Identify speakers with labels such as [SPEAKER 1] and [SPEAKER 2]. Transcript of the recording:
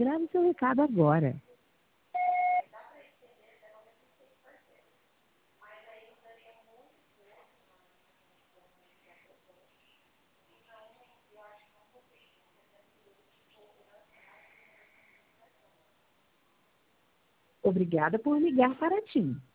[SPEAKER 1] Grave seu recado agora. Obrigada por ligar para TIM.